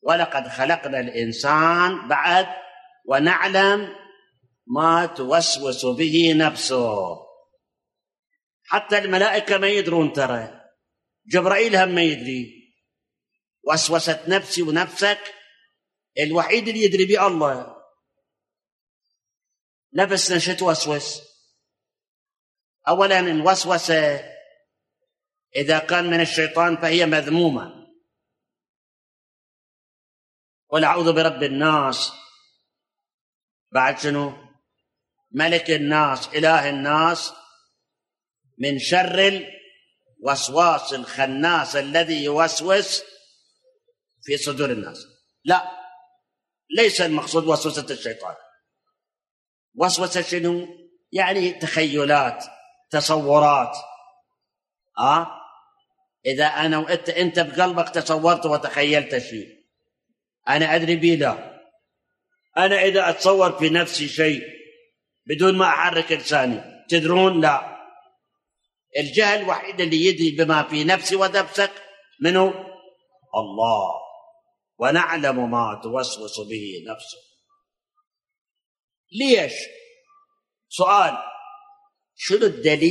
ولقد خلقنا الإنسان بعد ونعلم ما توسوس به نفسه. حتى الملائكة ما يدرون، ترى جبرائيل هم ما يدري. وسوسة نفسي ونفسك الوحيد اللي يدري به الله. نفسنا شو توسوس؟ أولا الوسوسة إذا كان من الشيطان فهي مذمومة. قل أعوذ برب الناس، بعد شنو؟ ملك الناس إله الناس، من شر الوسواس الخناس الذي يوسوس في صدور الناس. لا، ليس المقصود وسوسة الشيطان. وسوسة شنو؟ يعني تخيلات، تصورات. إذا أنا وأنت بقلبك تصورت وتخيلت شيء أنا أدري به، لا. أنا إذا أتصور في نفسي شيء بدون ما أحرك لساني تدرون؟ لا. الجهل الوحيد اللي يدري بما في نفسي ونفسك منه الله. ونعلم ما توسوس به نفسه. ليش؟ سؤال. شنو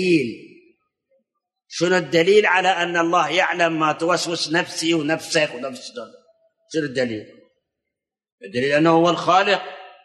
الدليل على أن الله يعلم ما توسوس نفسي ونفسك ونفس دول؟ شنو الدليل؟ الدليل أنه هو الخالق.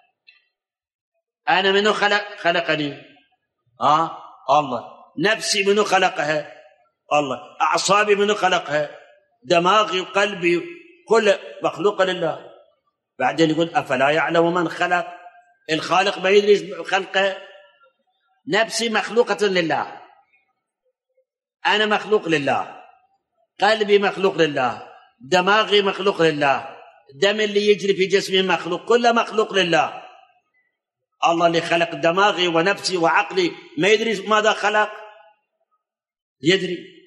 أنا منو خلقني؟ الله. نفسي منو خلقها؟ الله. أعصابي منو خلقها؟ دماغي وقلبي كل مخلوق لله. بعدين يقول أفلا يعلم من خلق؟ الخالق ما يدري خلقه. نفسي مخلوقة لله، أنا مخلوق لله، قلبي مخلوق لله، دماغي مخلوق لله، الدم اللي يجري في جسمي مخلوق، كله مخلوق لله. الله اللي خلق دماغي ونفسي وعقلي ما يدري ماذا خلق؟ يدري.